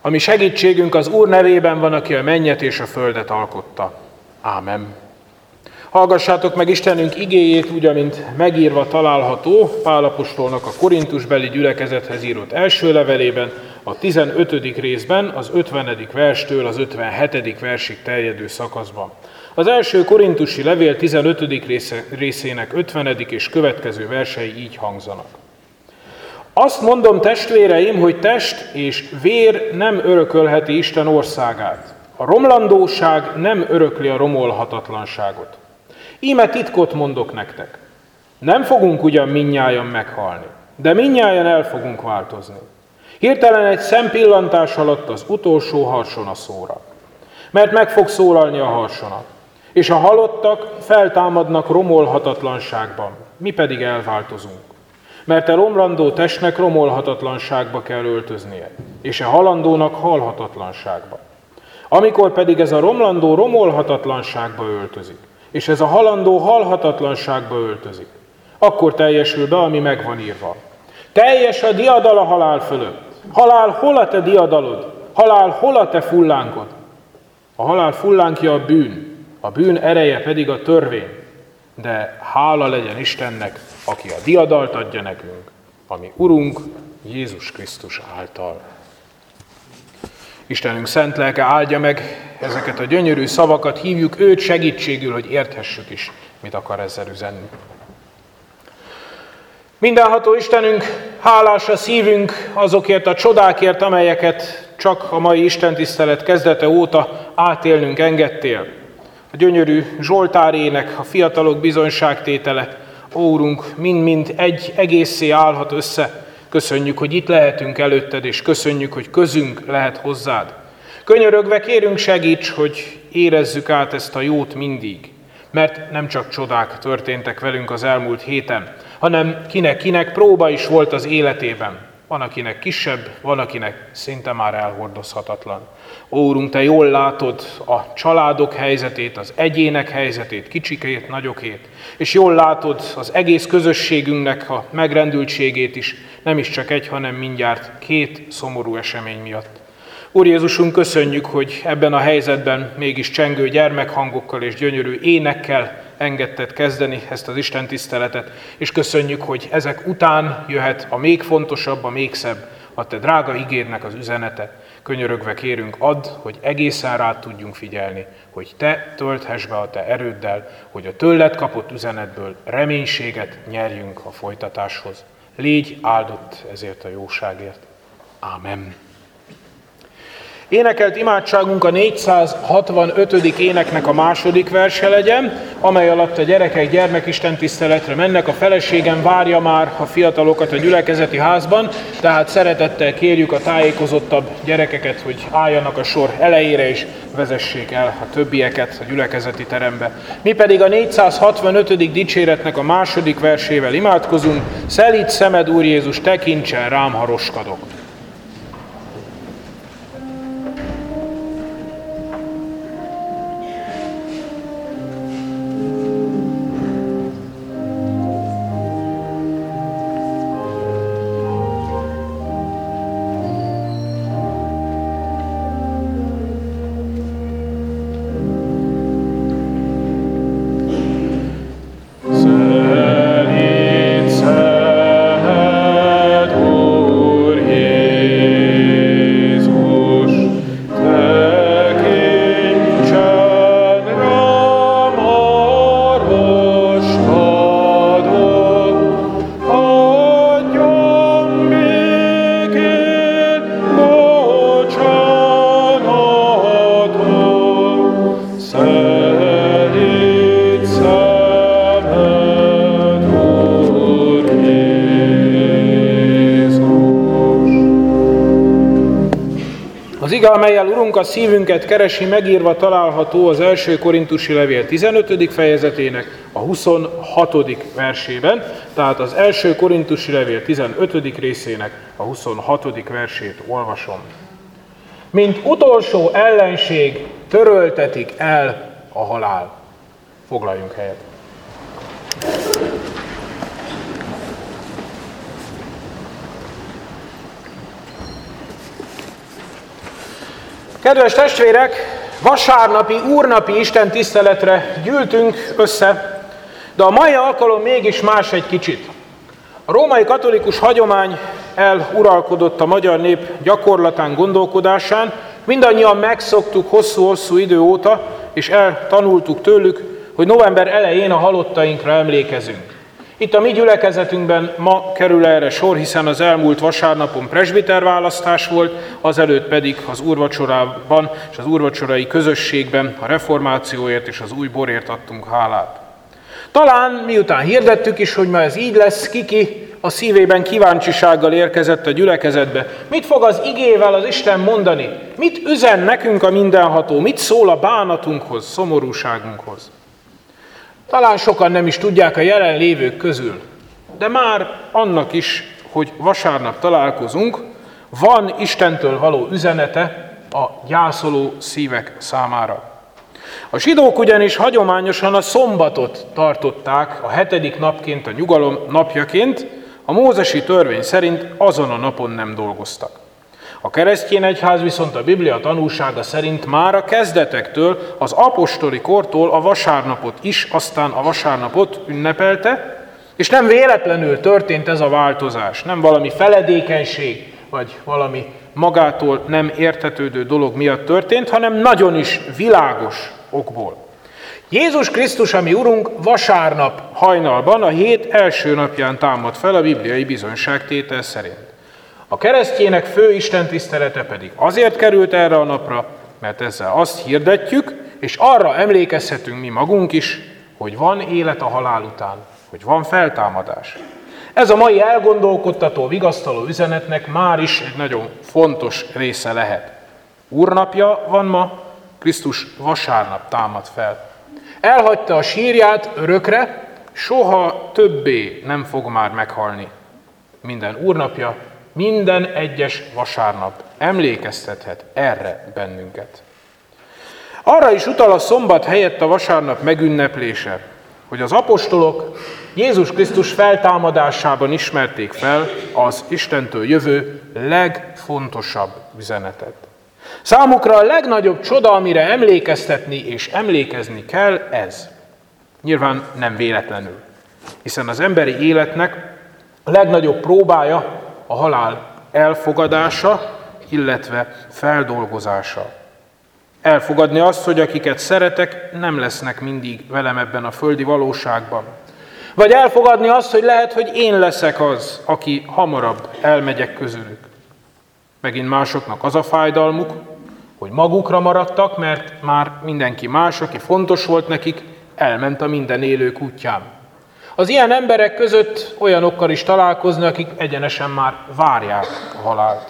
mi segítségünk az Úr nevében van, aki a mennyet és a földet alkotta. Ámen. Hallgassátok meg Istenünk igéjét, úgy, amint megírva található Pál apostolnak a korintusbeli gyülekezethez írott első levelében, a 15. részben, az 50. verstől az 57. versig terjedő szakaszban. Az első korintusi levél 15. részének 50. és következő versei így hangzanak. Azt mondom, testvéreim, hogy test és vér nem örökölheti Isten országát. A romlandóság nem örökli a romolhatatlanságot. Íme titkot mondok nektek. Nem fogunk ugyan mindnyájan meghalni, de mindnyájan el fogunk változni. Hirtelen egy szempillantás alatt az utolsó harsona szóra. Mert meg fog szólalni a harsona, és a halottak feltámadnak romolhatatlanságban, mi pedig elváltozunk. Mert a romlandó testnek romolhatatlanságba kell öltöznie, és a halandónak halhatatlanságba. Amikor pedig ez a romlandó romolhatatlanságba öltözik, és ez a halandó halhatatlanságba öltözik, akkor teljesül be, ami meg van írva. Teljes a diadal a halál fölött. Halál, hol a te diadalod? Halál, hol a te fullánkod? A halál fullánkja a bűn ereje pedig a törvény. De hála legyen Istennek, aki a diadalt adja nekünk, ami Urunk Jézus Krisztus által. Istenünk szent lelke áldja meg ezeket a gyönyörű szavakat, hívjuk őt segítségül, hogy érthessük is, mit akar ezzel üzenni. Mindenható Istenünk, hálás a szívünk azokért a csodákért, amelyeket csak a mai istentisztelet kezdete óta átélnünk engedtél. A gyönyörű zsoltárének, a fiatalok bizonyságtétele, ó Urunk, mind-mind egy egészé állhat össze. Köszönjük, hogy itt lehetünk előtted, és köszönjük, hogy közünk lehet hozzád. Könyörögve kérünk, segíts, hogy érezzük át ezt a jót mindig. Mert nem csak csodák történtek velünk az elmúlt héten, hanem kinek próba is volt az életében. Van, akinek kisebb, van, akinek szinte már elhordozhatatlan. Ó, Urunk, Te jól látod a családok helyzetét, az egyének helyzetét, kicsikét, nagyokét, és jól látod az egész közösségünknek a megrendültségét is, nem is csak egy, hanem mindjárt 2 szomorú esemény miatt. Úr Jézusunk, köszönjük, hogy ebben a helyzetben mégis csengő gyermekhangokkal és gyönyörű énekkel engedted kezdeni ezt az istentiszteletet, és köszönjük, hogy ezek után jöhet a még fontosabb, a még szebb, a Te drága ígédnek az üzenete. Könyörögve kérünk, add, hogy egészen rád tudjunk figyelni, hogy Te tölthess be a Te erőddel, hogy a tőled kapott üzenetből reménységet nyerjünk a folytatáshoz. Légy áldott ezért a jóságért. Ámen. Énekelt imádságunk a 465. éneknek a 2. verse legyen, amely alatt a gyerekek gyermekistentiszteletre mennek. A feleségem várja már a fiatalokat a gyülekezeti házban, tehát szeretettel kérjük a tájékozottabb gyerekeket, hogy álljanak a sor elejére és vezessék el a többieket a gyülekezeti terembe. Mi pedig a 465. dicséretnek a 2. versével imádkozunk. Szelíd szemed, Úr Jézus, tekintsen rám, ha roskadok. Az ige, amellyel Urunk a szívünket keresi, megírva található az első korintusi levél 15. fejezetének a 26. versében, tehát az első korintusi levél 15. részének a 26. versét olvasom. Mint utolsó ellenség töröltetik el a halál. Foglaljunk helyet. Kedves testvérek, vasárnapi, úrnapi Isten tiszteletre gyűltünk össze, de a mai alkalom mégis más egy kicsit. A római katolikus hagyomány eluralkodott a magyar nép gyakorlatán, gondolkodásán, mindannyian megszoktuk hosszú-hosszú idő óta, és eltanultuk tőlük, hogy november elején a halottainkra emlékezünk. Itt a mi gyülekezetünkben ma kerül erre sor, hiszen az elmúlt vasárnapon presbiterválasztás volt, azelőtt pedig az úrvacsorában és az úrvacsorai közösségben a reformációért és az új borért adtunk hálát. Talán miután hirdettük is, hogy ma ez így lesz, kiki a szívében kíváncsisággal érkezett a gyülekezetbe. Mit fog az igével az Isten mondani? Mit üzen nekünk a mindenható? Mit szól a bánatunkhoz, szomorúságunkhoz? Talán sokan nem is tudják a jelenlévők közül, de már annak is, hogy vasárnap találkozunk, van Istentől való üzenete a gyászoló szívek számára. A zsidók ugyanis hagyományosan a szombatot tartották a 7. napként, a nyugalom napjaként, a mózesi törvény szerint azon a napon nem dolgoztak. A keresztény egyház viszont a Biblia tanúsága szerint már a kezdetektől, az apostoli kortól a vasárnapot is, aztán a vasárnapot ünnepelte, és nem véletlenül történt ez a változás, nem valami feledékenység, vagy valami magától nem értetődő dolog miatt történt, hanem nagyon is világos okból. Jézus Krisztus, a mi Urunk, vasárnap hajnalban, a hét első napján támad fel a bibliai bizonyságtétel szerint. A keresztjének fő istentisztelete pedig azért került erre a napra, mert ezzel azt hirdetjük, és arra emlékezhetünk mi magunk is, hogy van élet a halál után, hogy van feltámadás. Ez a mai elgondolkodtató, vigasztaló üzenetnek már is egy nagyon fontos része lehet. Úrnapja van ma, Krisztus vasárnap támad fel. Elhagyta a sírját örökre, soha többé nem fog már meghalni. Minden úrnapja, minden egyes vasárnap emlékeztethet erre bennünket. Arra is utal a szombat helyett a vasárnap megünneplése, hogy az apostolok Jézus Krisztus feltámadásában ismerték fel az Istentől jövő legfontosabb üzenetet. Számukra a legnagyobb csoda, amire emlékeztetni és emlékezni kell, ez. Nyilván nem véletlenül, hiszen az emberi életnek a legnagyobb próbája a halál elfogadása, illetve feldolgozása. Elfogadni azt, hogy akiket szeretek, nem lesznek mindig velem ebben a földi valóságban. Vagy elfogadni azt, hogy lehet, hogy én leszek az, aki hamarabb elmegyek közülük. Megint másoknak az a fájdalmuk, hogy magukra maradtak, mert már mindenki más, aki fontos volt nekik, elment a minden élők útján. Az ilyen emberek között olyanokkal is találkozni, akik egyenesen már várják a halált.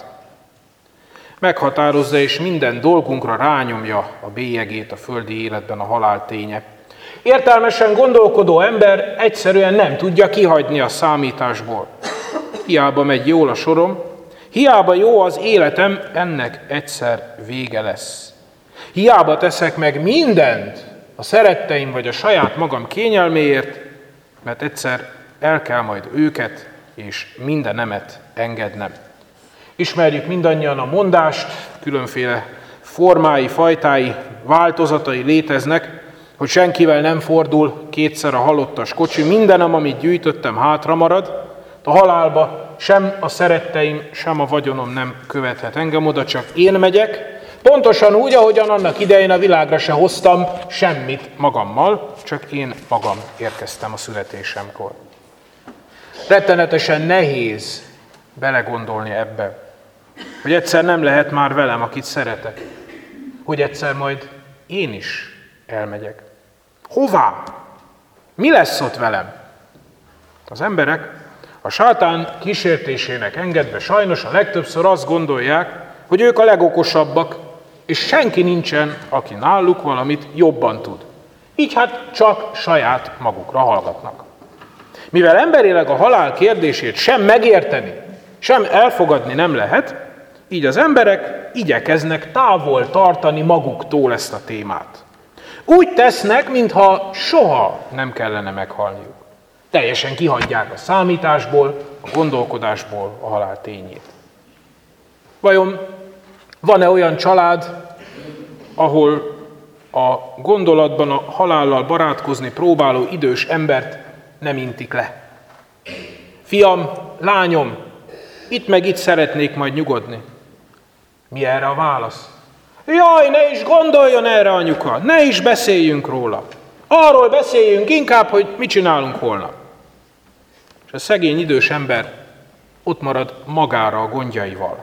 Meghatározza és minden dolgunkra rányomja a bélyegét a földi életben a halál ténye. Értelmesen gondolkodó ember egyszerűen nem tudja kihagyni a számításból. Hiába megy jól a sorom, hiába jó az életem, ennek egyszer vége lesz. Hiába teszek meg mindent a szeretteim vagy a saját magam kényelméért, mert egyszer el kell majd őket és mindenemet engednem. Ismerjük mindannyian a mondást, különféle formái, fajtái, változatai léteznek, hogy senkivel nem fordul kétszer a halottas kocsi, mindenem, amit gyűjtöttem, hátra marad, a halálba sem a szeretteim, sem a vagyonom nem követhet engem, oda csak én megyek, pontosan úgy, ahogyan annak idején a világra se hoztam semmit magammal, csak én magam érkeztem a születésemkor. Rettenetesen nehéz belegondolni ebbe, hogy egyszer nem lehet már velem, akit szeretek, hogy egyszer majd én is elmegyek. Hová? Mi lesz ott velem? Az emberek a sátán kísértésének engedve sajnos a legtöbbször azt gondolják, hogy ők a legokosabbak, és senki nincsen, aki náluk valamit jobban tud. Így hát csak saját magukra hallgatnak. Mivel emberileg a halál kérdését sem megérteni, sem elfogadni nem lehet, így az emberek igyekeznek távol tartani maguktól ezt a témát. Úgy tesznek, mintha soha nem kellene meghalniuk. Teljesen kihagyják a számításból, a gondolkodásból a halál tényét. Vajon van-e olyan család, ahol a gondolatban a halállal barátkozni próbáló idős embert nem intik le. Fiam, lányom, itt meg itt szeretnék majd nyugodni. Mi erre a válasz? Jaj, ne is gondoljon erre, anyuka, ne is beszéljünk róla. Arról beszéljünk inkább, hogy mit csinálunk holnap. És a szegény idős ember ott marad magára a gondjaival.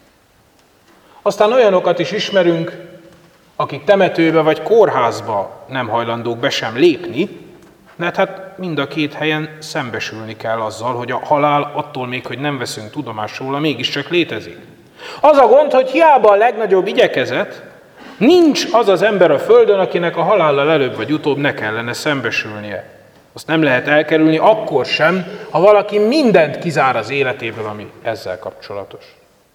Aztán olyanokat is ismerünk, akik temetőbe vagy kórházba nem hajlandók be sem lépni, mert hát mind a két helyen szembesülni kell azzal, hogy a halál attól még, hogy nem veszünk tudomást róla, mégiscsak létezik. Az a gond, hogy hiába a legnagyobb igyekezet, nincs az az ember a földön, akinek a halállal előbb vagy utóbb ne kellene szembesülnie. Azt nem lehet elkerülni akkor sem, ha valaki mindent kizár az életéből, ami ezzel kapcsolatos.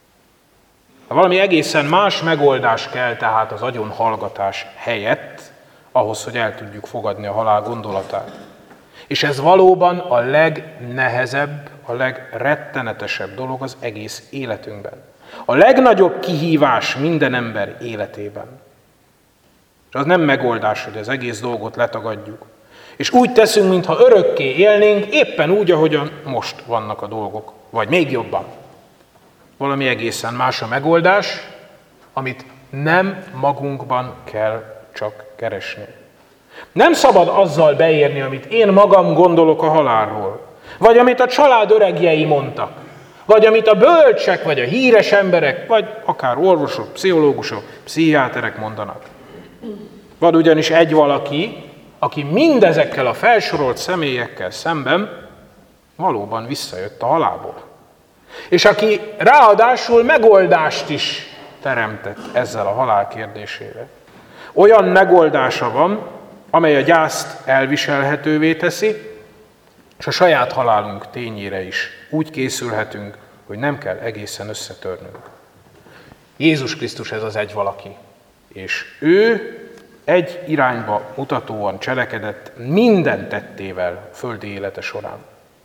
Valami egészen más megoldás kell tehát az agyonhallgatás helyett, ahhoz, hogy el tudjuk fogadni a halál gondolatát. És ez valóban a legnehezebb, a legrettenetesebb dolog az egész életünkben. A legnagyobb kihívás minden ember életében. És az nem megoldás, hogy az egész dolgot letagadjuk. És úgy teszünk, mintha örökké élnénk, éppen úgy, ahogyan most vannak a dolgok. Vagy még jobban. Valami egészen más a megoldás, amit nem magunkban kell csak keresni. Nem szabad azzal beérni, amit én magam gondolok a halálról, vagy amit a család öregjei mondtak, vagy amit a bölcsek, vagy a híres emberek, vagy akár orvosok, pszichológusok, pszichiáterek mondanak. Van ugyanis egy valaki, aki mindezekkel a felsorolt személyekkel szemben valóban visszajött a halálból. És aki ráadásul megoldást is teremtett ezzel a halál kérdésére. Olyan megoldása van, amely a gyászt elviselhetővé teszi, és a saját halálunk tényére is úgy készülhetünk, hogy nem kell egészen összetörnünk. Jézus Krisztus ez az egy valaki, és ő egy irányba mutatóan cselekedett minden tettével földi élete során.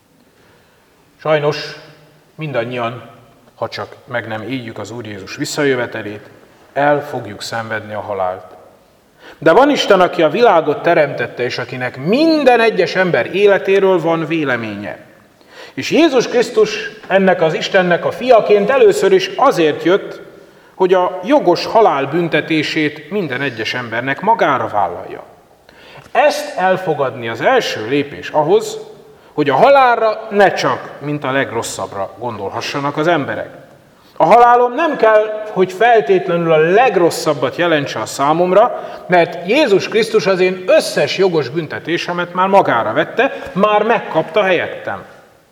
Sajnos mindannyian, ha csak meg nem éljük az Úr Jézus visszajövetelét, el fogjuk szenvedni a halált. De van Isten, aki a világot teremtette, és akinek minden egyes ember életéről van véleménye. És Jézus Krisztus ennek az Istennek a fiaként először is azért jött, hogy a jogos halál büntetését minden egyes embernek magára vállalja. Ezt elfogadni az első lépés ahhoz, hogy a halálra ne csak, mint a legrosszabbra gondolhassanak az emberek. A halálom nem kell, hogy feltétlenül a legrosszabbat jelentse a számomra, mert Jézus Krisztus az én összes jogos büntetésemet már magára vette, már megkapta helyettem.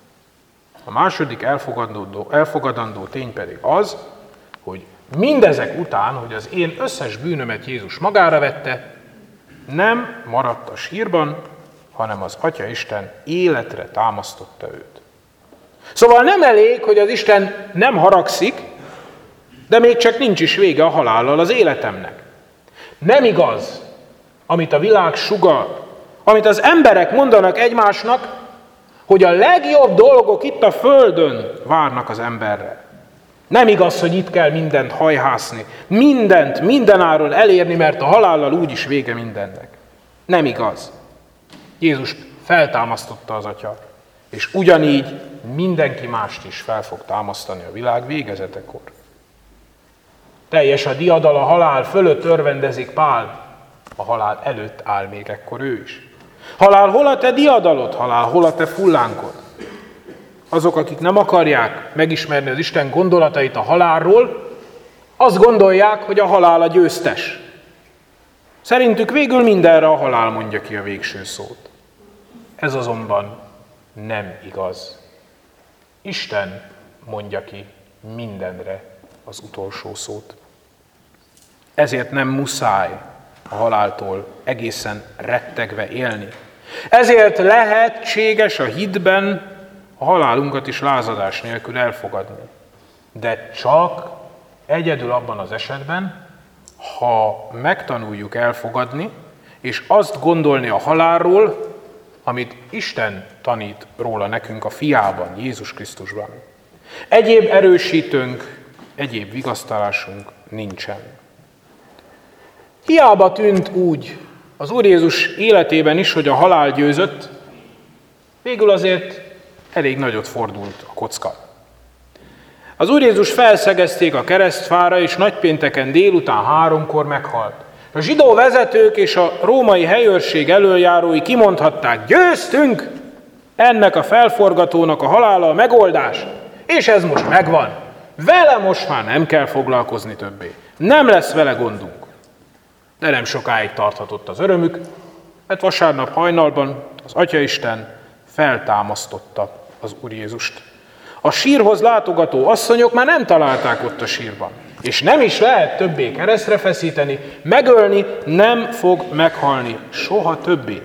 A második elfogadandó tény pedig az, hogy mindezek után, hogy az én összes bűnömet Jézus magára vette, nem maradt a sírban, hanem az Atya Isten életre támasztotta őt. Szóval nem elég, hogy az Isten nem haragszik, de még csak nincs is vége a halállal az életemnek. Nem igaz, amit a világ sugal, amit az emberek mondanak egymásnak, hogy a legjobb dolgok itt a földön várnak az emberre. Nem igaz, hogy itt kell mindent hajhászni, mindent, mindenáron elérni, mert a halállal úgyis vége mindennek. Nem igaz. Jézus feltámasztotta az Atya, és ugyanígy mindenki mást is fel fog támasztani a világ végezetekor. Teljes a diadal, a halál fölött örvendezik Pál, a halál előtt áll még ekkor ő is. Halál, hol a te diadalod? Halál, hol a te fullánkod? Azok, akik nem akarják megismerni az Isten gondolatait a halálról, azt gondolják, hogy a halál a győztes. Szerintük végül mindenre a halál mondja ki a végső szót. Ez azonban nem igaz. Isten mondja ki mindenre az utolsó szót. Ezért nem muszáj a haláltól egészen rettegve élni. Ezért lehetséges a hitben a halálunkat is lázadás nélkül elfogadni. De csak egyedül abban az esetben, ha megtanuljuk elfogadni, és azt gondolni a halálról, amit Isten tanít róla nekünk a fiában, Jézus Krisztusban. Egyéb erősítőnk, egyéb vigasztalásunk nincsen. Hiába tűnt úgy az Úr Jézus életében is, hogy a halál győzött, végül azért elég nagyot fordult a kocka. Az Úr Jézus felszegezték a keresztfára, és nagypénteken délután 3-kor meghalt. A zsidó vezetők és a római helyőrség elöljárói kimondhatták: győztünk! Ennek a felforgatónak a halála a megoldás, és ez most megvan. Vele most már nem kell foglalkozni többé. Nem lesz vele gondunk. De nem sokáig tarthatott az örömük, mert vasárnap hajnalban az Atyaisten feltámasztotta az Úr Jézust. A sírhoz látogató asszonyok már nem találták ott a sírban, és nem is lehet többé keresztre feszíteni, megölni, nem fog meghalni soha többé.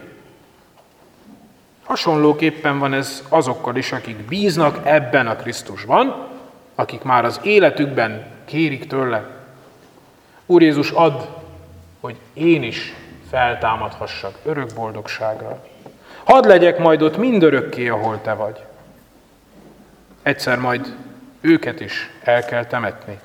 Hasonlóképpen van ez azokkal is, akik bíznak ebben a Krisztusban, akik már az életükben kérik tőle: Úr Jézus, add, hogy én is feltámadhassak örök boldogságra. Hadd legyek majd ott mindörökké, ahol te vagy. Egyszer majd őket is el kell temetni.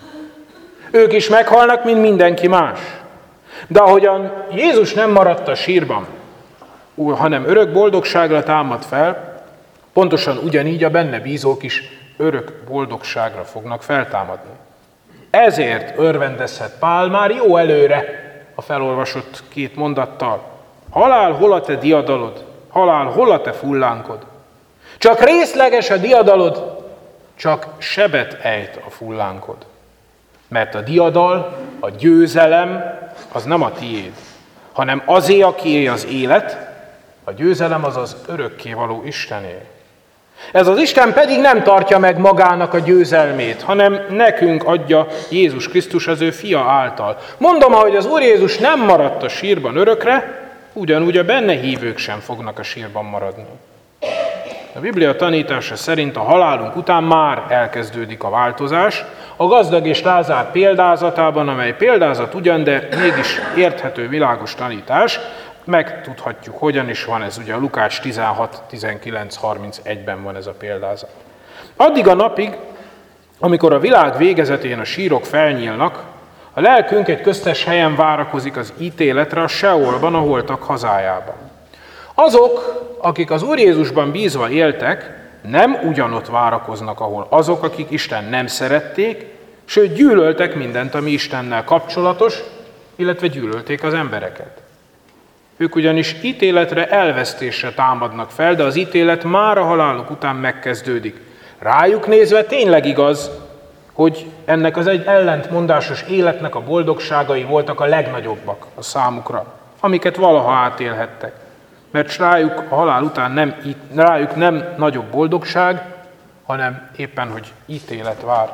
Ők is meghalnak, mint mindenki más. De ahogyan Jézus nem maradt a sírban, hanem örök boldogságra támad fel, pontosan ugyanígy a benne bízók is örök boldogságra fognak feltámadni. Ezért örvendezhet Pál már jó előre a felolvasott 2 mondattal: halál, hol a te diadalod? Halál, hol a te fullánkod? Csak részleges a diadalod, csak sebet ejt a fullánkod. Mert a diadal, a győzelem, az nem a tiéd, hanem azé, akié az élet, a győzelem az az örökkévaló Istené. Ez az Isten pedig nem tartja meg magának a győzelmét, hanem nekünk adja Jézus Krisztus az ő fia által. Mondom, ahogy az Úr Jézus nem maradt a sírban örökre, ugyanúgy a benne hívők sem fognak a sírban maradni. A Biblia tanítása szerint a halálunk után már elkezdődik a változás, a gazdag és Lázár példázatában, amely példázat ugyan, de mégis érthető, világos tanítás, megtudhatjuk, hogyan is van ez, ugye a Lukács 16, 19, 31-ben van ez a példázat. Addig a napig, amikor a világ végezetén a sírok felnyílnak, a lelkünk egy köztes helyen várakozik az ítéletre, a Seolban, a holtak hazájában. Azok, akik az Úr Jézusban bízva éltek, nem ugyanott várakoznak, ahol azok, akik Isten nem szerették, sőt gyűlöltek mindent, ami Istennel kapcsolatos, illetve gyűlölték az embereket. Ők ugyanis ítéletre, elvesztésre támadnak fel, de az ítélet már a haláluk után megkezdődik. Rájuk nézve tényleg igaz, hogy ennek az egy ellentmondásos életnek a boldogságai voltak a legnagyobbak a számukra, amiket valaha átélhettek. Mert rájuk a halál után rájuk nem nagyobb boldogság, hanem éppen, hogy ítélet vár.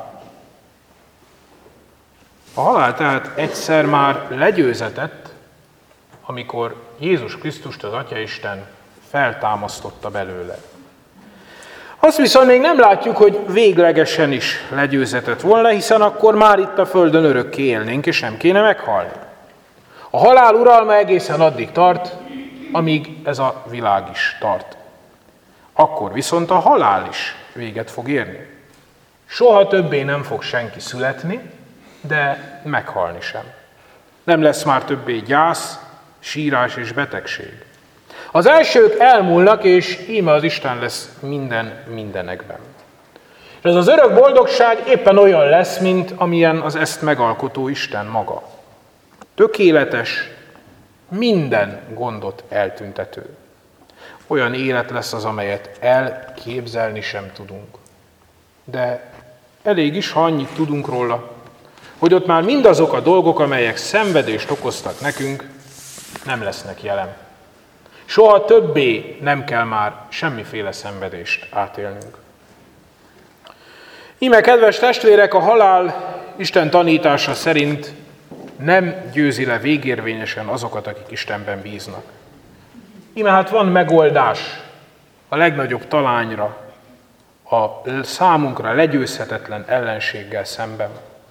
A halál tehát egyszer már legyőzetett, amikor Jézus Krisztust, az Atyaisten feltámasztotta belőle. Azt viszont még nem látjuk, hogy véglegesen is legyőzetett volna, hiszen akkor már itt a földön örökké élnénk, és nem kéne meghalni. A halál uralma egészen addig tart, amíg ez a világ is tart. Akkor viszont a halál is véget fog érni. Soha többé nem fog senki születni, de meghalni sem. Nem lesz már többé gyász, sírás és betegség. Az elsők elmúlnak, és íme az Isten lesz minden mindenekben. És ez az örök boldogság éppen olyan lesz, mint amilyen az ezt megalkotó Isten maga. Tökéletes, minden gondot eltüntető. Olyan élet lesz az, amelyet elképzelni sem tudunk. De elég is, ha annyit tudunk róla, hogy ott már mindazok a dolgok, amelyek szenvedést okoztak nekünk, nem lesznek jelen. Soha többé nem kell már semmiféle szenvedést átélnünk. Íme, kedves testvérek, a halál Isten tanítása szerint nem győzi le végérvényesen azokat, akik Istenben bíznak. Íme hát van megoldás a legnagyobb talányra, a számunkra legyőzhetetlen ellenséggel szemben.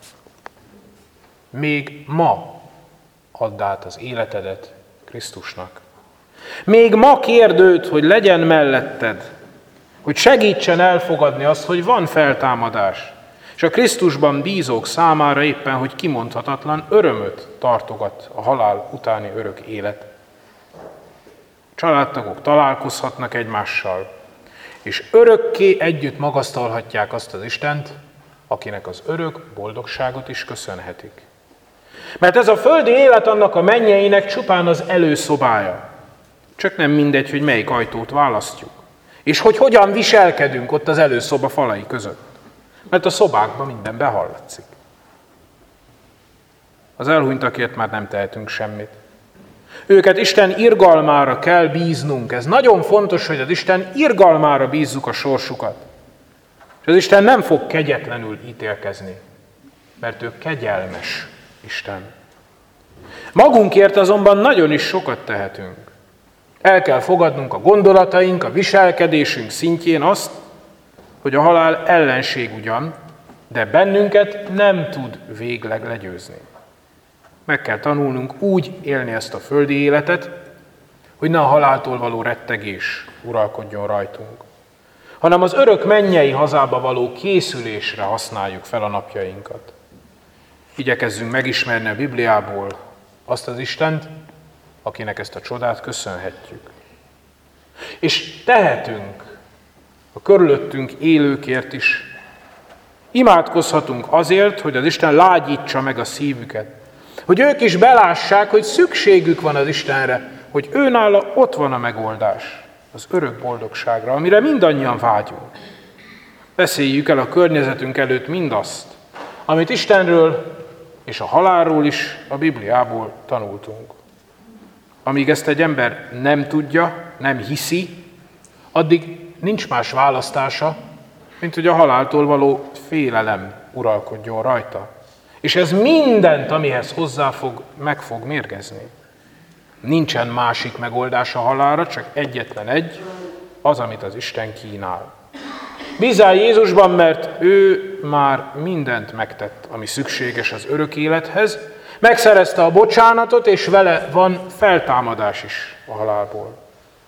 Még ma add át az életedet Krisztusnak. Még ma kérd őt, hogy legyen melletted, hogy segítsen elfogadni azt, hogy van feltámadás. És a Krisztusban bízók számára éppen, hogy kimondhatatlan örömöt tartogat a halál utáni örök élet. Családtagok találkozhatnak egymással, és örökké együtt magasztalhatják azt az Istent, akinek az örök boldogságot is köszönhetik. Mert ez a földi élet annak a mennyeinek csupán az előszobája. Csak nem mindegy, hogy melyik ajtót választjuk. És hogy hogyan viselkedünk ott az előszoba falai között. Mert a szobákban minden behallatszik. Az elhunytakért már nem tehetünk semmit. Őket Isten irgalmára kell bíznunk. Ez nagyon fontos, hogy az Isten irgalmára bízzuk a sorsukat. És az Isten nem fog kegyetlenül ítélkezni, mert ő kegyelmes Isten. Magunkért azonban nagyon is sokat tehetünk. El kell fogadnunk a gondolataink, a viselkedésünk szintjén azt, hogy a halál ellenség ugyan, de bennünket nem tud végleg legyőzni. Meg kell tanulnunk úgy élni ezt a földi életet, hogy ne a haláltól való rettegés uralkodjon rajtunk, hanem az örök mennyei hazába való készülésre használjuk fel a napjainkat. Igyekezzünk megismerni a Bibliából azt az Istent, akinek ezt a csodát köszönhetjük. És tehetünk a körülöttünk élőkért is. Imádkozhatunk azért, hogy az Isten lágyítsa meg a szívüket, hogy ők is belássák, hogy szükségük van az Istenre, hogy őnála ott van a megoldás, az örök boldogságra, amire mindannyian vágyunk. Beszéljük el a környezetünk előtt mindazt, amit Istenről és a halálról is a Bibliából tanultunk. Amíg ezt egy ember nem tudja, nem hiszi, addig nincs más választása, mint hogy a haláltól való félelem uralkodjon rajta. És ez mindent, amihez hozzáfog, meg fog mérgezni. Nincsen másik megoldás a halálra, csak egyetlen egy, az, amit az Isten kínál. Bízzál Jézusban, mert ő már mindent megtett, ami szükséges az örök élethez, megszerezte a bocsánatot, és vele van feltámadás is a halálból.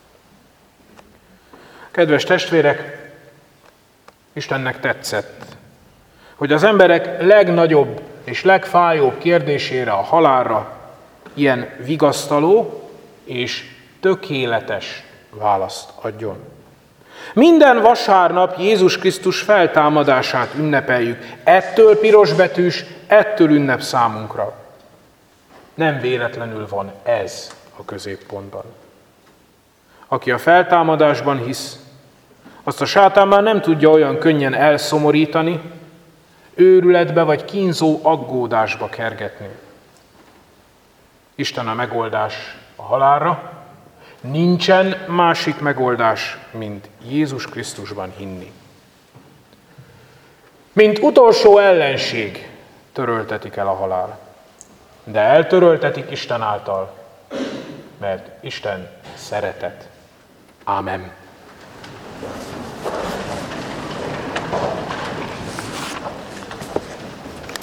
Kedves testvérek, Istennek tetszett, hogy az emberek legnagyobb és legfájóbb kérdésére, a halálra ilyen vigasztaló és tökéletes választ adjon. Minden vasárnap Jézus Krisztus feltámadását ünnepeljük. Ettől pirosbetűs, ettől ünnep számunkra. Nem véletlenül van ez a középpontban. Aki a feltámadásban hisz, azt a sátán már nem tudja olyan könnyen elszomorítani, őrületbe vagy kínzó aggódásba kergetni. Isten a megoldás a halálra, nincsen másik megoldás, mint Jézus Krisztusban hinni. Mint utolsó ellenség töröltetik el a halál, de eltöröltetik Isten által, mert Isten szeretet. Ámen.